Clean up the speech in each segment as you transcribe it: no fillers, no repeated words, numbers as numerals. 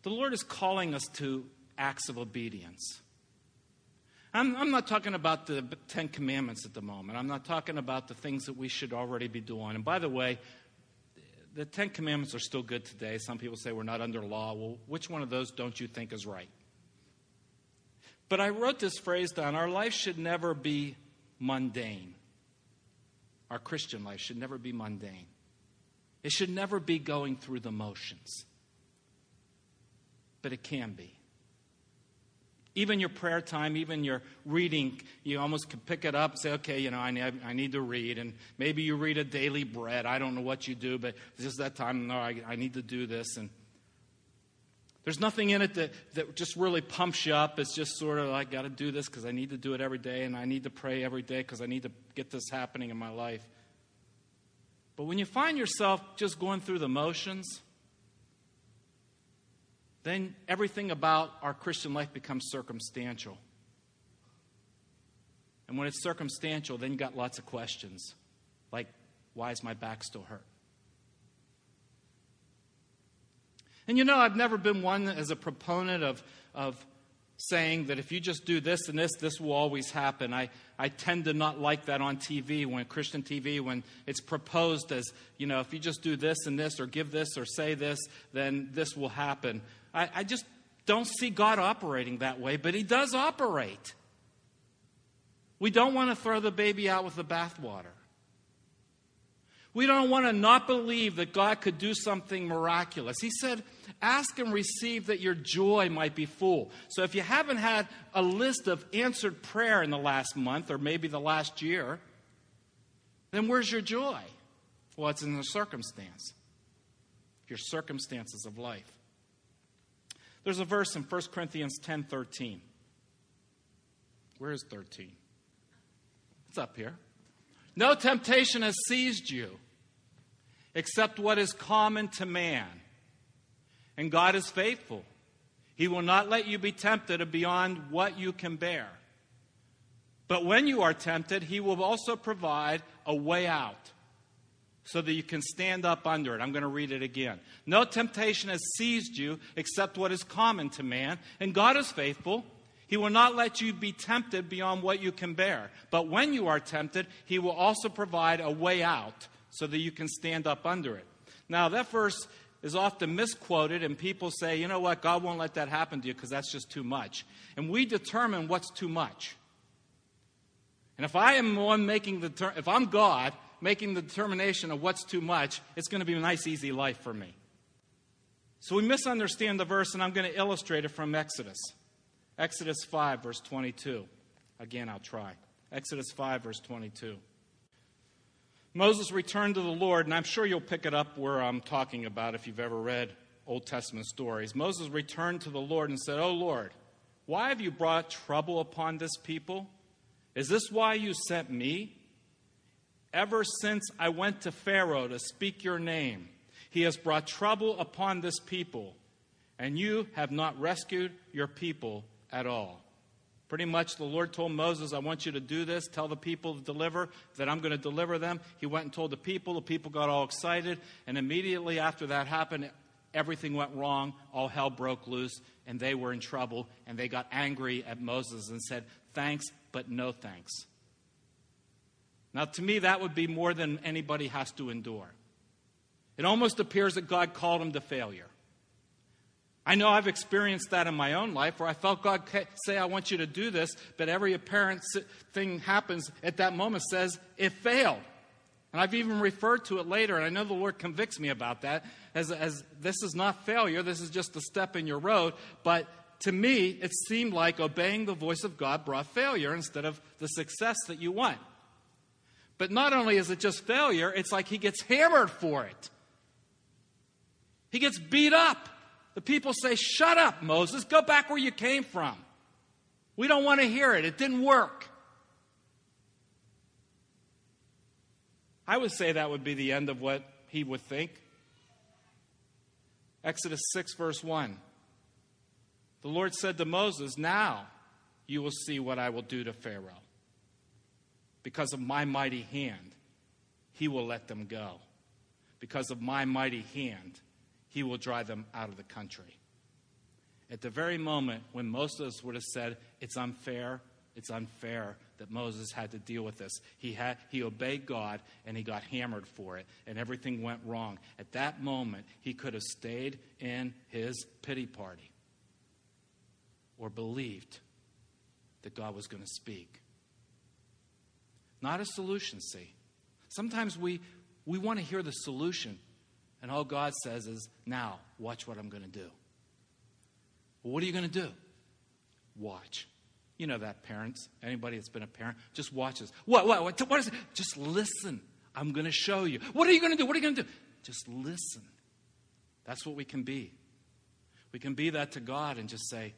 The Lord is calling us to acts of obedience. I'm not talking about the Ten Commandments at the moment. I'm not talking about the things that we should already be doing. And by the way, the Ten Commandments are still good today. Some people say we're not under law. Well, which one of those don't you think is right? But I wrote this phrase down. Our life should never be mundane. Our Christian life should never be mundane. It should never be going through the motions. But it can be. Even your prayer time, even your reading, you almost can pick it up and say, okay, I need to read. And maybe you read a daily bread. I don't know what you do, but it's just that time, no, I need to do this. And there's nothing in it that just really pumps you up. It's just sort of like, got to do this because I need to do it every day, and I need to pray every day because I need to get this happening in my life. But when you find yourself just going through the motions, then everything about our Christian life becomes circumstantial. And when it's circumstantial, then you got lots of questions. Like, why is my back still hurt? And I've never been one as a proponent of saying that if you just do this and this will always happen. I tend to not like that on TV, Christian TV, when it's proposed as, if you just do this and this or give this or say this, then this will happen. I just don't see God operating that way, but He does operate. We don't want to throw the baby out with the bathwater. We don't want to not believe that God could do something miraculous. He said, ask and receive that your joy might be full. So if you haven't had a list of answered prayer in the last month or maybe the last year, then where's your joy? Well, it's in the circumstance. Your circumstances of life. There's a verse in 1 Corinthians 10:13. Where is 13? It's up here. No temptation has seized you except what is common to man. And God is faithful. He will not let you be tempted beyond what you can bear. But when you are tempted, He will also provide a way out so that you can stand up under it. I'm going to read it again. No temptation has seized you except what is common to man. And God is faithful. He will not let you be tempted beyond what you can bear. But when you are tempted, He will also provide a way out so that you can stand up under it. Now, that verse is often misquoted, and people say, you know what, God won't let that happen to you because that's just too much. And we determine what's too much. And if I am the one if I'm God making the determination of what's too much, it's going to be a nice, easy life for me. So we misunderstand the verse, and I'm going to illustrate it from Exodus. Exodus 5, verse 22. Again, I'll try. Exodus 5, verse 22. Moses returned to the Lord, and I'm sure you'll pick it up where I'm talking about if you've ever read Old Testament stories. Moses returned to the Lord and said, "O Lord, why have you brought trouble upon this people? Is this why you sent me? Ever since I went to Pharaoh to speak your name, he has brought trouble upon this people, and you have not rescued your people at all." Pretty much the Lord told Moses, I want you to do this, tell the people to deliver, that I'm going to deliver them. He went and told the people got all excited, and immediately after that happened, everything went wrong, all hell broke loose, and they were in trouble, and they got angry at Moses and said, thanks, but no thanks. Now, to me, that would be more than anybody has to endure. It almost appears that God called them to failure. I know I've experienced that in my own life where I felt God say, I want you to do this, but every apparent thing happens at that moment says it failed. And I've even referred to it later, and I know the Lord convicts me about that, as this is not failure, this is just a step in your road. But to me, it seemed like obeying the voice of God brought failure instead of the success that you want. But not only is it just failure, it's like he gets hammered for it. He gets beat up. The people say, shut up, Moses. Go back where you came from. We don't want to hear it. It didn't work. I would say that would be the end of what he would think. Exodus 6, verse 1. The Lord said to Moses, now you will see what I will do to Pharaoh. Because of my mighty hand, he will let them go. Because of my mighty hand, he will drive them out of the country. At the very moment when most of us would have said, it's unfair that Moses had to deal with this. He obeyed God, and he got hammered for it, and everything went wrong. At that moment, he could have stayed in his pity party or believed that God was going to speak. Not a solution, see. Sometimes we want to hear the solution, and all God says is, now, watch what I'm going to do. Well, what are you going to do? Watch. You know that, parents. Anybody that's been a parent, just watch this. What is it? Just listen. I'm going to show you. What are you going to do? What are you going to do? Just listen. That's what we can be. We can be that to God and just say,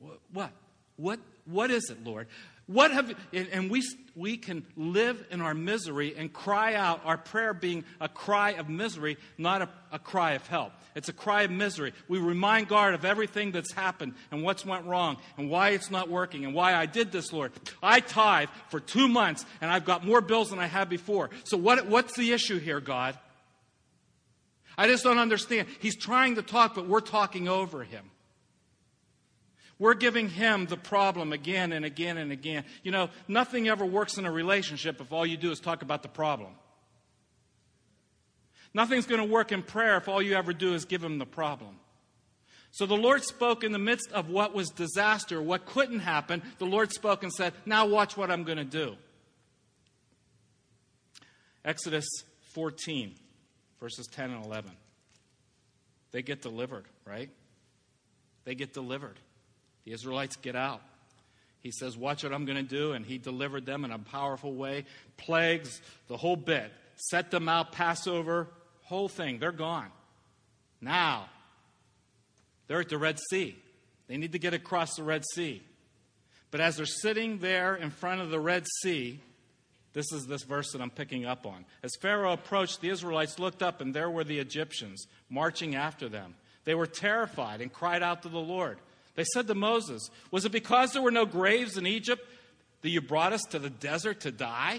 What is it, Lord? And we can live in our misery and cry out, our prayer being a cry of misery, not a cry of help. It's a cry of misery. We remind God of everything that's happened and what's went wrong and why it's not working and why I did this, Lord. I tithe for 2 months and I've got more bills than I had before. So what's the issue here, God? I just don't understand. He's trying to talk, but we're talking over him. We're giving him the problem again and again and again. You know, nothing ever works in a relationship if all you do is talk about the problem. Nothing's going to work in prayer if all you ever do is give him the problem. So the Lord spoke in the midst of what was disaster, what couldn't happen. The Lord spoke and said, now watch what I'm going to do. Exodus 14, verses 10 and 11. They get delivered, right? They get delivered. The Israelites get out. He says, watch what I'm going to do. And he delivered them in a powerful way. Plagues, the whole bit. Set them out, Passover, whole thing. They're gone. Now, they're at the Red Sea. They need to get across the Red Sea. But as they're sitting there in front of the Red Sea, this is this verse that I'm picking up on. As Pharaoh approached, the Israelites looked up, and there were the Egyptians marching after them. They were terrified and cried out to the Lord. They said to Moses, was it because there were no graves in Egypt that you brought us to the desert to die?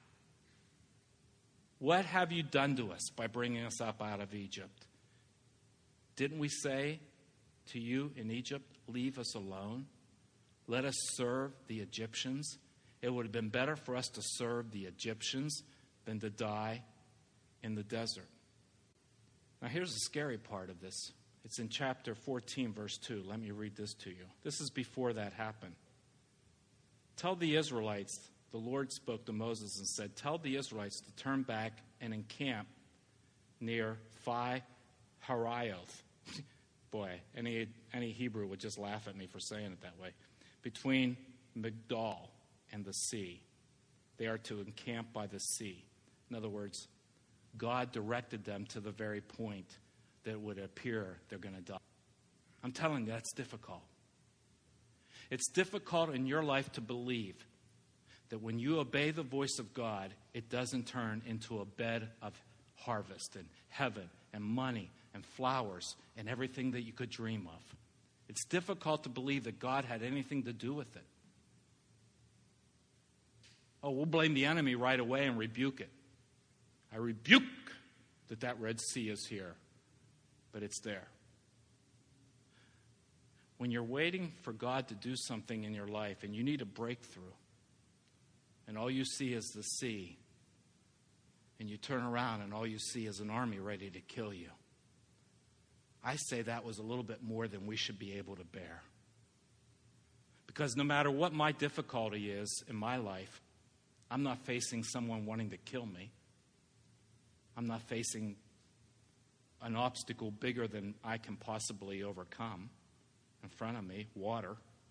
What have you done to us by bringing us up out of Egypt? Didn't we say to you in Egypt, leave us alone? Let us serve the Egyptians. It would have been better for us to serve the Egyptians than to die in the desert. Now here's the scary part of this. It's in chapter 14, verse 2. Let me read this to you. This is before that happened. Tell the Israelites, the Lord spoke to Moses and said, tell the Israelites to turn back and encamp near Pi-Hahiroth. Boy, any Hebrew would just laugh at me for saying it that way. Between Migdol and the sea. They are to encamp by the sea. In other words, God directed them to the very point that it would appear they're going to die. I'm telling you, that's difficult. It's difficult in your life to believe that when you obey the voice of God, it doesn't turn into a bed of harvest and heaven and money and flowers and everything that you could dream of. It's difficult to believe that God had anything to do with it. Oh, we'll blame the enemy right away and rebuke it. I rebuke that Red Sea is here. But it's there. When you're waiting for God to do something in your life and you need a breakthrough, and all you see is the sea, and you turn around and all you see is an army ready to kill you, I say that was a little bit more than we should be able to bear. Because no matter what my difficulty is in my life, I'm not facing someone wanting to kill me. I'm not facing an obstacle bigger than I can possibly overcome in front of me, water.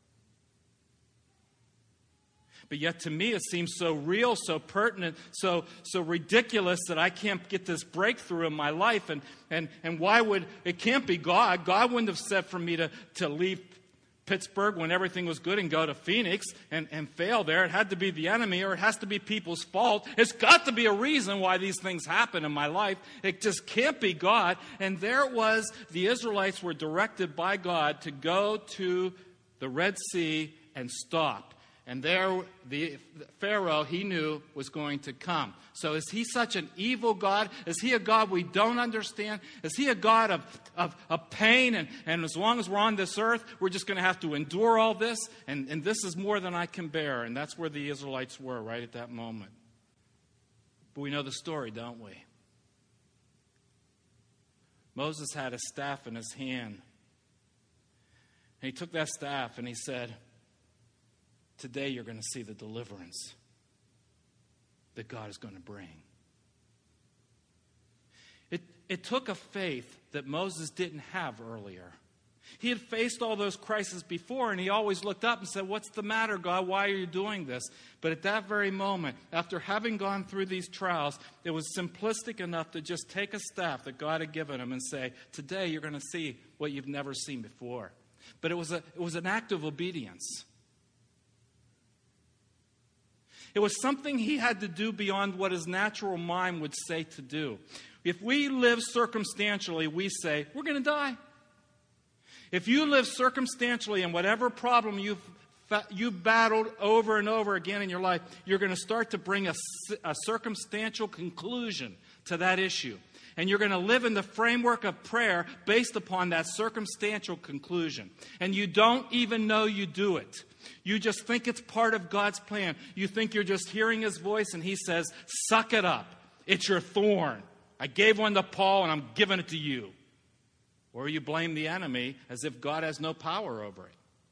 But yet to me it seems so real, so pertinent, so ridiculous that I can't get this breakthrough in my life. And why would, it can't be God. God wouldn't have said for me to leave Pittsburgh when everything was good and go to Phoenix and fail there. It had to be the enemy, or it has to be people's fault. It's got to be a reason why these things happen in my life. It just can't be God. And there it was, the Israelites were directed by God to go to the Red Sea and stop. And there, the Pharaoh, he knew, was going to come. So is he such an evil God? Is he a God we don't understand? Is he a God of pain? And as long as we're on this earth, we're just going to have to endure all this? And this is more than I can bear. And that's where the Israelites were right at that moment. But we know the story, don't we? Moses had a staff in his hand. And he took that staff and he said, today you're going to see the deliverance that God is going to bring. It took a faith that Moses didn't have earlier. He had faced all those crises before, and he always looked up and said, what's the matter, God? Why are you doing this? But at that very moment, after having gone through these trials, it was simplistic enough to just take a staff that God had given him and say, today you're going to see what you've never seen before. But it was an act of obedience. It was something he had to do beyond what his natural mind would say to do. If we live circumstantially, we say, we're going to die. If you live circumstantially in whatever problem you've battled over and over again in your life, you're going to start to bring a circumstantial conclusion to that issue. And you're going to live in the framework of prayer based upon that circumstantial conclusion. And you don't even know you do it. You just think it's part of God's plan. You think you're just hearing his voice and he says, suck it up. It's your thorn. I gave one to Paul and I'm giving it to you. Or you blame the enemy as if God has no power over it.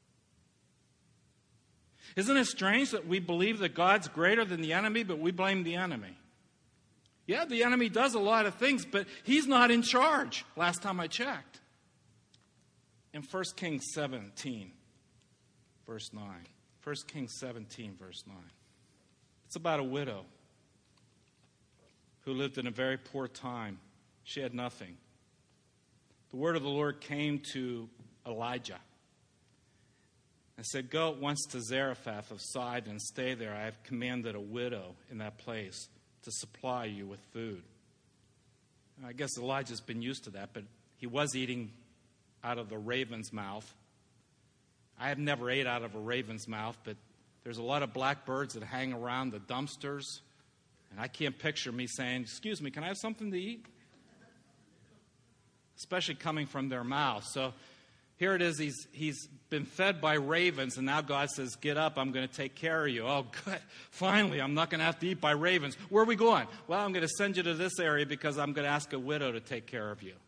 Isn't it strange that we believe that God's greater than the enemy, but we blame the enemy? Yeah, the enemy does a lot of things, but he's not in charge, last time I checked. In 1 Kings 17, verse 9. 1 Kings 17, verse 9. It's about a widow who lived in a very poor time. She had nothing. The word of the Lord came to Elijah and said, go at once to Zarephath of Sidon and stay there. I have commanded a widow in that place to supply you with food. I guess Elijah's been used to that, but he was eating out of the raven's mouth. I have never ate out of a raven's mouth, but there's a lot of black birds that hang around the dumpsters, and I can't picture me saying, excuse me, can I have something to eat? Especially coming from their mouth. So here it is, he's been fed by ravens, and now God says, get up, I'm going to take care of you. Oh, good. Finally, I'm not going to have to eat by ravens. Where are we going? Well, I'm going to send you to this area because I'm going to ask a widow to take care of you.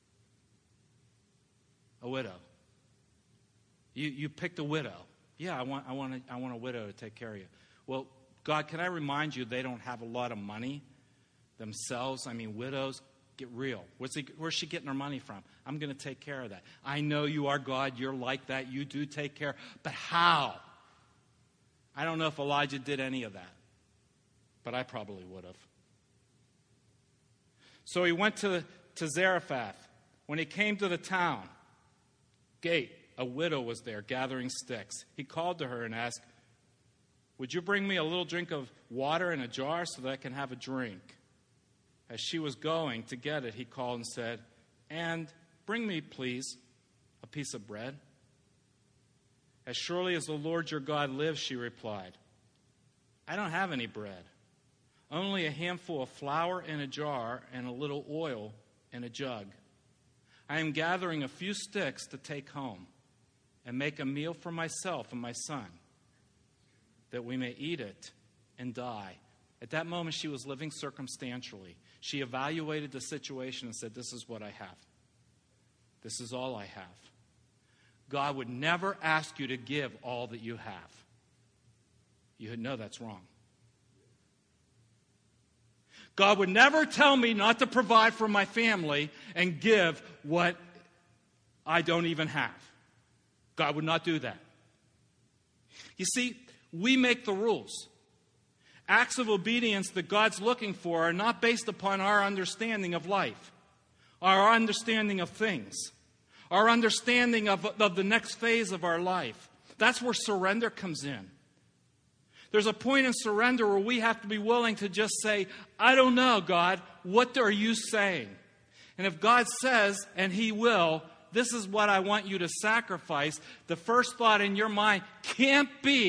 A widow. You picked a widow. Yeah, I want a widow to take care of you. Well, God, can I remind you they don't have a lot of money themselves? I mean, widows, get real. Where's she getting her money from? I'm going to take care of that. I know you are God. You're like that. You do take care. But how? I don't know if Elijah did any of that. But I probably would have. So he went to Zarephath. When he came to the town gate, a widow was there gathering sticks. He called to her and asked, would you bring me a little drink of water in a jar so that I can have a drink? As she was going to get it, he called and said, and bring me, please, a piece of bread. As surely as the Lord your God lives, she replied, I don't have any bread, only a handful of flour in a jar and a little oil in a jug. I am gathering a few sticks to take home and make a meal for myself and my son, that we may eat it and die. At that moment, she was living circumstantially. She evaluated the situation and said, this is what I have. This is all I have. God would never ask you to give all that you have. You know that's wrong. God would never tell me not to provide for my family and give what I don't even have. God would not do that. You see, we make the rules. Acts of obedience that God's looking for are not based upon our understanding of life, our understanding of things, our understanding of the next phase of our life. That's where surrender comes in. There's a point in surrender where we have to be willing to just say, I don't know, God, what are you saying? And if God says, and He will, this is what I want you to sacrifice, the first thought in your mind can't be,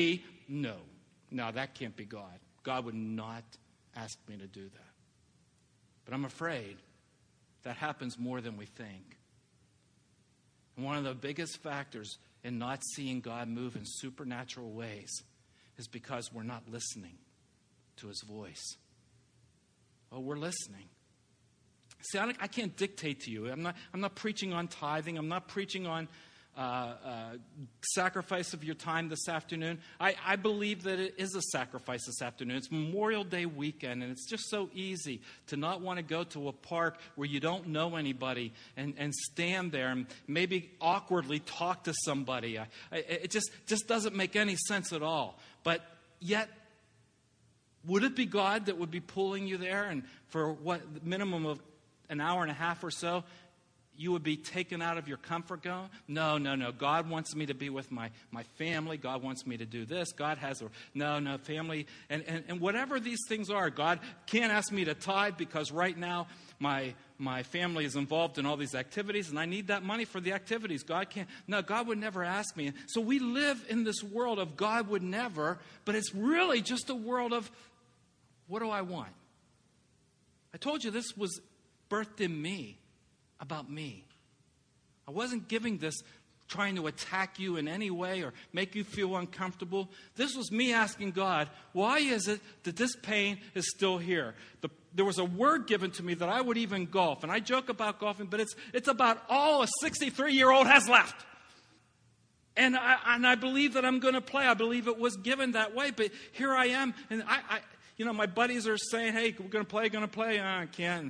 No, that can't be God. God would not ask me to do that. But I'm afraid that happens more than we think. And one of the biggest factors in not seeing God move in supernatural ways is because we're not listening to his voice. Oh, we're listening. See, I can't dictate to you. I'm not preaching on tithing. I'm not preaching on sacrifice of your time this afternoon. I believe that it is a sacrifice this afternoon. It's Memorial Day weekend, and it's just so easy to not want to go to a park where you don't know anybody and stand there and maybe awkwardly talk to somebody. It just doesn't make any sense at all. But yet, would it be God that would be pulling you there, and for what, the minimum of an hour and a half or so, you would be taken out of your comfort zone? No. God wants me to be with my family. God wants me to do this. God has a family. And whatever these things are, God can't ask me to tithe because right now my family is involved in all these activities and I need that money for the activities. God can't. No, God would never ask me. So we live in this world of God would never, but it's really just a world of what do I want? I told you this was birthed in me. About me. I wasn't giving this trying to attack you in any way or make you feel uncomfortable. This was me asking God, why is it that this pain is still here? There was a word given to me that I would even golf. And I joke about golfing, but it's about all a 63-year-old has left. And I believe that I'm going to play. I believe it was given that way. But here I am. And my buddies are saying, hey, we're going to play. I can't.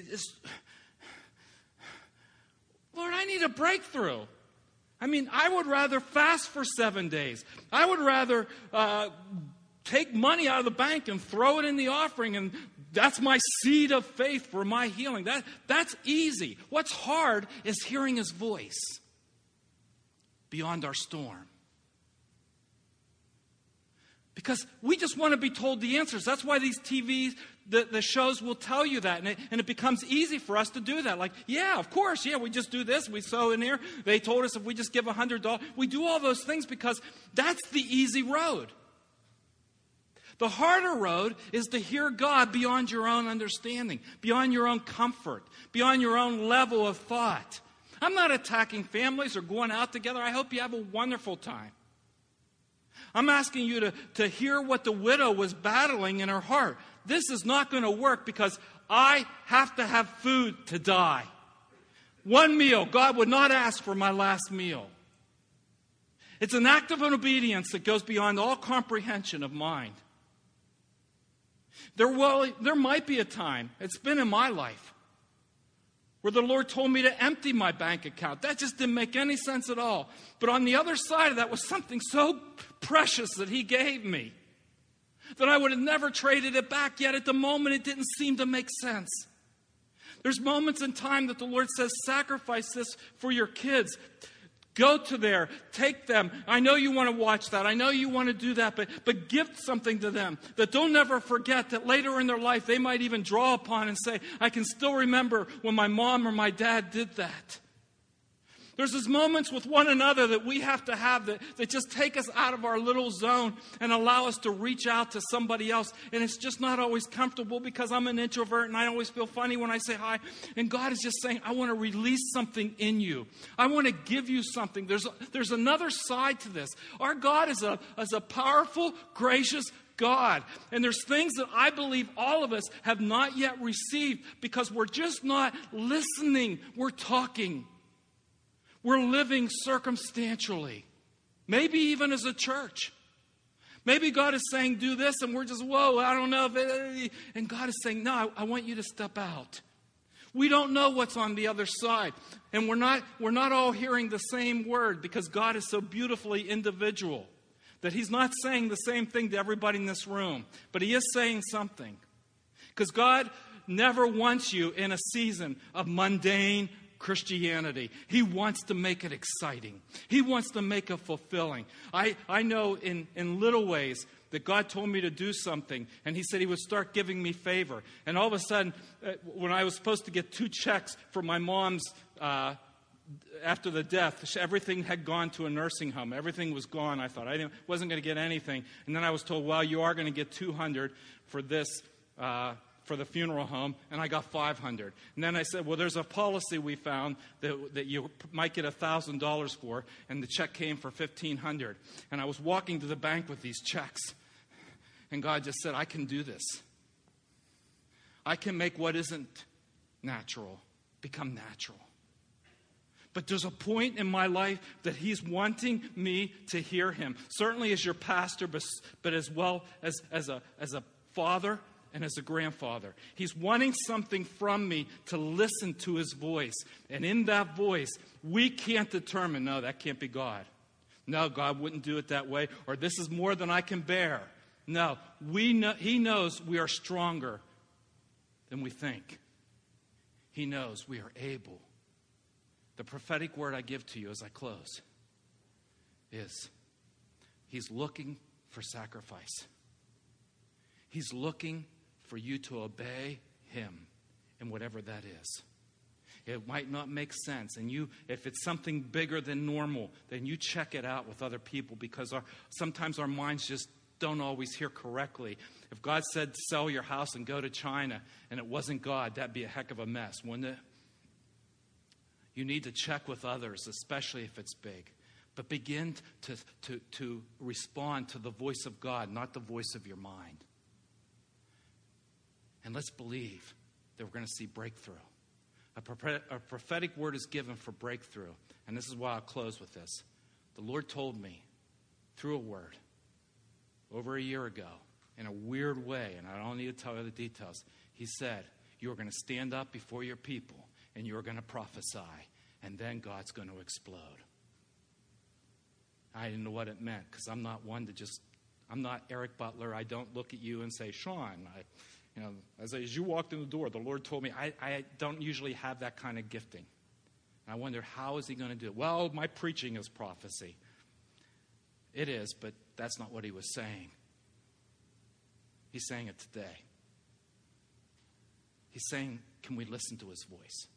Lord, I need a breakthrough. I mean, I would rather fast for 7 days. I would rather take money out of the bank and throw it in the offering, and that's my seed of faith for my healing. That's easy. What's hard is hearing his voice beyond our storm. Because we just want to be told the answers. That's why these TVs, the shows will tell you that. And it becomes easy for us to do that. Like, yeah, of course, we just do this. We sow in here. They told us if we just give $100. We do all those things because that's the easy road. The harder road is to hear God beyond your own understanding, beyond your own comfort, beyond your own level of thought. I'm not attacking families or going out together. I hope you have a wonderful time. I'm asking you to hear what the widow was battling in her heart. This is not going to work because I have to have food to die. One meal. God would not ask for my last meal. It's an act of obedience that goes beyond all comprehension of mind. There might be a time, it's been in my life, where the Lord told me to empty my bank account. That just didn't make any sense at all. But on the other side of that was something so precious that he gave me that I would have never traded it back. Yet at the moment, it didn't seem to make sense. There's moments in time that the Lord says, sacrifice this for your kids. Go to there, take them. I know you want to watch that. I know you want to do that, but give something to them that they'll never forget, that later in their life they might even draw upon and say, I can still remember when my mom or my dad did that. There's these moments with one another that we have to have that just take us out of our little zone and allow us to reach out to somebody else. And it's just not always comfortable because I'm an introvert and I always feel funny when I say hi. And God is just saying, I want to release something in you. I want to give you something. There's another side to this. Our God is a powerful, gracious God. And there's things that I believe all of us have not yet received because we're just not listening. We're talking. We're living circumstantially. Maybe even as a church. Maybe God is saying, do this, and we're just, whoa, I don't know. And God is saying, no, I want you to step out. We don't know what's on the other side. And we're not all hearing the same word because God is so beautifully individual that he's not saying the same thing to everybody in this room. But he is saying something. Because God never wants you in a season of mundane Christianity. He wants to make it exciting. He wants to make it fulfilling. I know in little ways that God told me to do something, and he said he would start giving me favor. And all of a sudden, when I was supposed to get 2 checks for my mom's after the death, everything had gone to a nursing home. Everything was gone. I thought I wasn't going to get anything. And then I was told, well, you are going to get $200 for this, for the funeral home, and I got $500. And then I said, well, there's a policy we found that you might get $1,000 for, and the check came for $1,500. And I was walking to the bank with these checks, and God just said, I can do this. I can make what isn't natural become natural. But there's a point in my life that He's wanting me to hear Him. Certainly as your pastor, but as well as a father and as a grandfather. He's wanting something from me to listen to His voice. And in that voice, we can't determine, no, that can't be God. No, God wouldn't do it that way. Or this is more than I can bear. No, He knows we are stronger than we think. He knows we are able. The prophetic word I give to you as I close is He's looking for sacrifice. He's looking for you to obey Him in whatever that is. It might not make sense. And if it's something bigger than normal, then you check it out with other people, because sometimes our minds just don't always hear correctly. If God said sell your house and go to China and it wasn't God, that'd be a heck of a mess, wouldn't it? You need to check with others, especially if it's big. But begin to respond to the voice of God, not the voice of your mind. And let's believe that we're going to see breakthrough. A prophetic word is given for breakthrough. And this is why I'll close with this. The Lord told me through a word over a year ago, in a weird way, and I don't need to tell you the details. He said, you are going to stand up before your people and you're going to prophesy, and then God's going to explode. I didn't know what it meant, because I'm not one to I'm not Eric Butler. I don't look at you and say, Sean, as you walked in the door, the Lord told me, I don't usually have that kind of gifting. And I wondered, how is He going to do it? Well, my preaching is prophecy. It is, but that's not what He was saying. He's saying it today. He's saying, can we listen to His voice?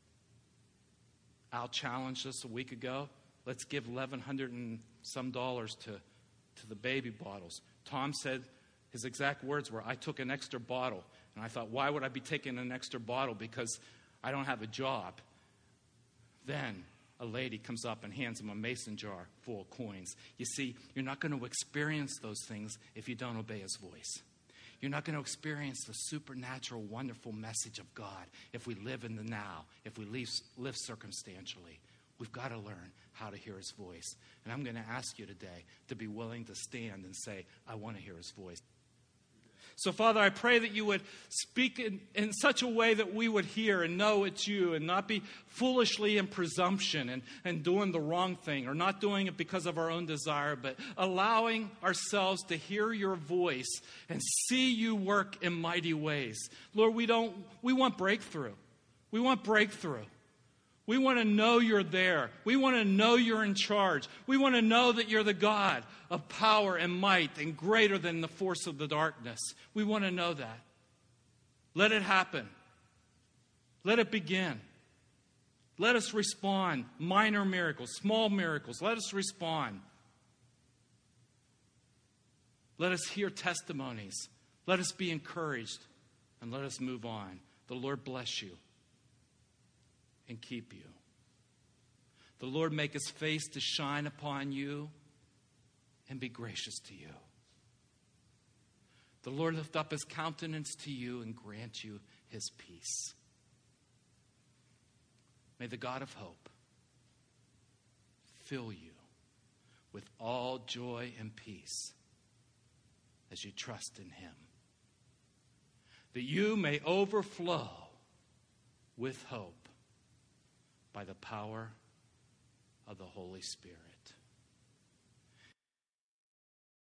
Al challenged us a week ago. Let's give $1,100 and some to the baby bottles. Tom said his exact words were, I took an extra bottle. And I thought, why would I be taking an extra bottle? Because I don't have a job. Then a lady comes up and hands him a mason jar full of coins. You see, you're not going to experience those things if you don't obey His voice. You're not going to experience the supernatural, wonderful message of God if we live in the now, if we live circumstantially. We've got to learn how to hear His voice. And I'm going to ask you today to be willing to stand and say, I want to hear His voice. So, Father, I pray that you would speak in such a way that we would hear and know it's you, and not be foolishly in presumption and doing the wrong thing, or not doing it because of our own desire, but allowing ourselves to hear your voice and see you work in mighty ways. Lord, we want breakthrough. We want breakthrough. We want to know you're there. We want to know you're in charge. We want to know that you're the God of power and might and greater than the force of the darkness. We want to know that. Let it happen. Let it begin. Let us respond. Minor miracles, small miracles. Let us respond. Let us hear testimonies. Let us be encouraged. And let us move on. The Lord bless you and keep you. The Lord make His face to shine upon you and be gracious to you. The Lord lift up His countenance to you and grant you His peace. May the God of hope fill you with all joy and peace as you trust in Him, that you may overflow with hope by the power of the Holy Spirit.